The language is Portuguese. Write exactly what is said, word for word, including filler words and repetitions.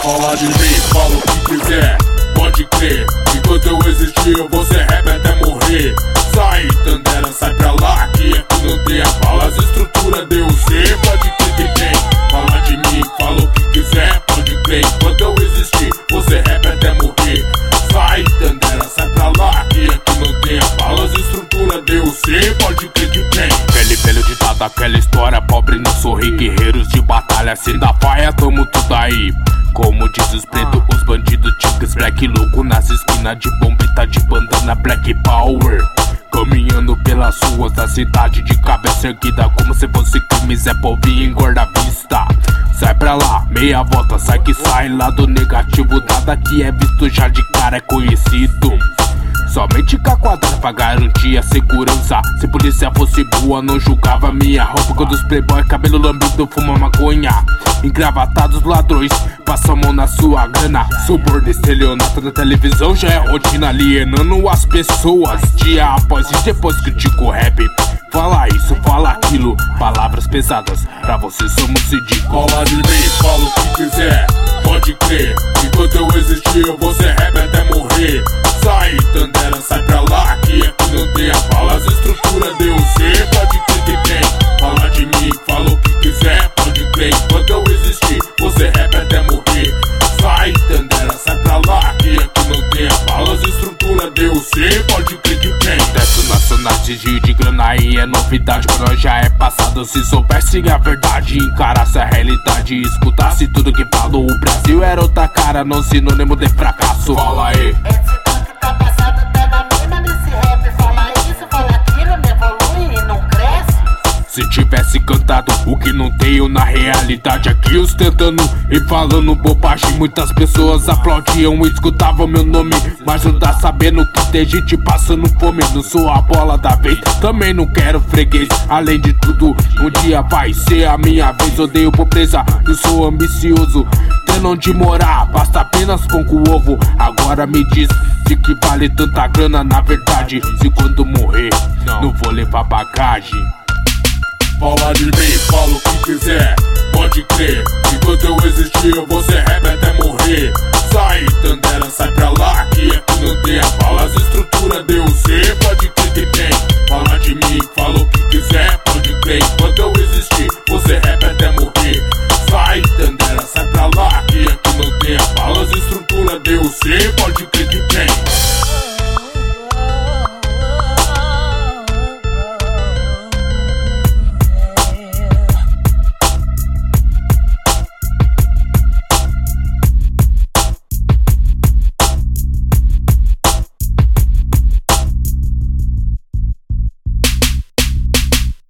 Fala de mim, fala o que quiser, pode crer. Enquanto eu existir, eu vou ser rap até morrer. Sai, Tandera, sai pra lá, que aqui não tem a bala. As estruturas deu C, pode crer que tem. Fala de mim, fala o que quiser, pode crer. Enquanto eu existir, vou ser rap até morrer. Sai, Tandera, sai pra lá, que aqui não tem a bala. As estruturas deu C, pode crer que tem. Aquele velho ditado, aquela história, pobre não sorri. Guerreiros de batalha, sem dar faia, tamo tudo aí. Como diz os pretos, os bandidos tigres, black louco nas esquinas de bombita de bandana, black power. Caminhando pelas ruas da cidade de cabeça erguida, como se fosse crime, Zé Povinho engorda a vista. Sai pra lá, meia volta, sai que sai, lado negativo, nada que é visto já de cara é conhecido. Somente com a quadrada pra garantir a segurança. Se polícia fosse boa, não julgava minha roupa. Quando os playboy, cabelo lambido, fuma maconha. Engravatados ladrões, passa a mão na sua grana. Suborno, estelionato na televisão já é rotina, alienando as pessoas dia após dia. Depois critico o rap, fala isso, fala aquilo, palavras pesadas, pra você somos ridículos. Fala de mim, fala o que quiser, pode crer. Enquanto eu existir, eu vou ser rap até morrer. Sai, Tandera, sai pra lá, que aqui não tem a bala. As estruturas deu C, pode crer que tem. Fala de mim, fala o que quiser, pode crer. Enquanto eu existir, vou ser rap até morrer. Sai, Tandera, sai pra lá, que aqui não tem a bala. As estruturas deu C, pode crer que tem. Teto nacional de, de grana aí é novidade, pra nós já é passado. Se soubesse a verdade, encarasse a realidade, escutasse tudo que falou. O Brasil era outra cara, não sinônimo de fracasso. Fala aí. Tá passado, tá na mina nesse rap. Fala isso, fala aquilo, não evolui e não cresce. Se tivesse cantado o que não tenho na realidade, aqui ostentando e falando bobagem, muitas pessoas aplaudiam e escutavam meu nome. Mas não tá sabendo que tem gente passando fome. Não sou a bola da vez, também não quero freguês. Além de tudo, um dia vai ser a minha vez. Odeio pobreza, eu sou ambicioso, tendo onde morar, basta apenas com o ovo. Agora me diz de que vale tanta grana na verdade, se quando morrer não vou levar bagagem. Fala de mim, fala o que quiser, pode crer. Enquanto eu existir, eu vou ser rap até morrer. Sai, Tandera, sai pra lá, que aqui não tem a